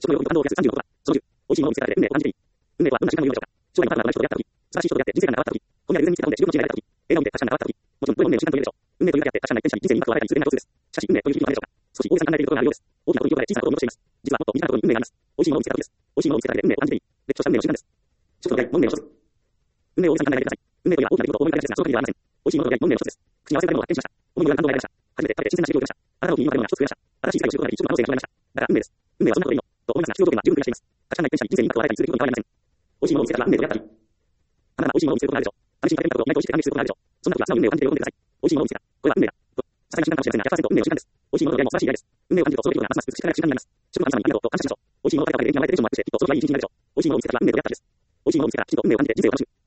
食の用品と感動を増やす36は、その10、美味しいものを見つけられて運命を感じていい。運命とはどんな時間のようでしょうか。将来のパートナーが同じ人と出会った時、素晴らしい人と出会って人生観が変わった時、この世で偶然見つけた本で自分の人生が変わった時、映画を見て価値観が変わった時、もちろん、これも運命の瞬間と言えるでしょう。運命というだけあって、価値観ない天使に人生にうまくわれたりするような共通です。しかし、運命という響きは何でしょうか。少し大げさに考えているところがあるようです。大きなことに広がれ小さなことに落ちています。実はもっと身近なところに運命があります。美味しいものを見つけた時です。美味しいものを見つけただけで運命を感じていい。劣化した運命の瞬間です。一つの出会い、運命の一つ。運命を大げさに考えないでください。運命というのは大きな出来事を思い浮かべがちですが、その限りではありません。美味しいものの出会い、運命の一つです。口に合わせたものが発展しました。思いのような感動が得られました。初めて食べて新鮮な刺激を受けました。あなたの気に入るような一つ増えました。新しい世界を知ることができ、一つの可能性が広がりました。だから運命です。運命はそんなことでいいの。と思いますが、必要条件が十分クリアしています。価値観ない天使に人生にうまくわれたりする出来事に変わりません。美味しいものを見つけたら運命と出会ったり。あなたなら美味しいものを見つけることがあるでしょう。試しに食べてみたことを毎回美味しくて感激することがあるでしょう。そんな時は素直に運命を感じて喜んでください。美味しいものを見つけた。これは運命だ。と。些細な瞬間かもしれませんが、100%運命の瞬間です。美味しいものの出会いも素晴らしい出会いです。運命を感じるとその出来事がますます美しく輝く瞬間になります。主の神様にありがとうと感謝しましょう。美味しいものを食べたおかげで元気が湧いてテンションもアップして、きっとその日がいい一日になるでしょう。美味しいものを見つけたら運命と出会ったです。美味しいものを見つけたらきっと運命を感じて人生を楽しむ。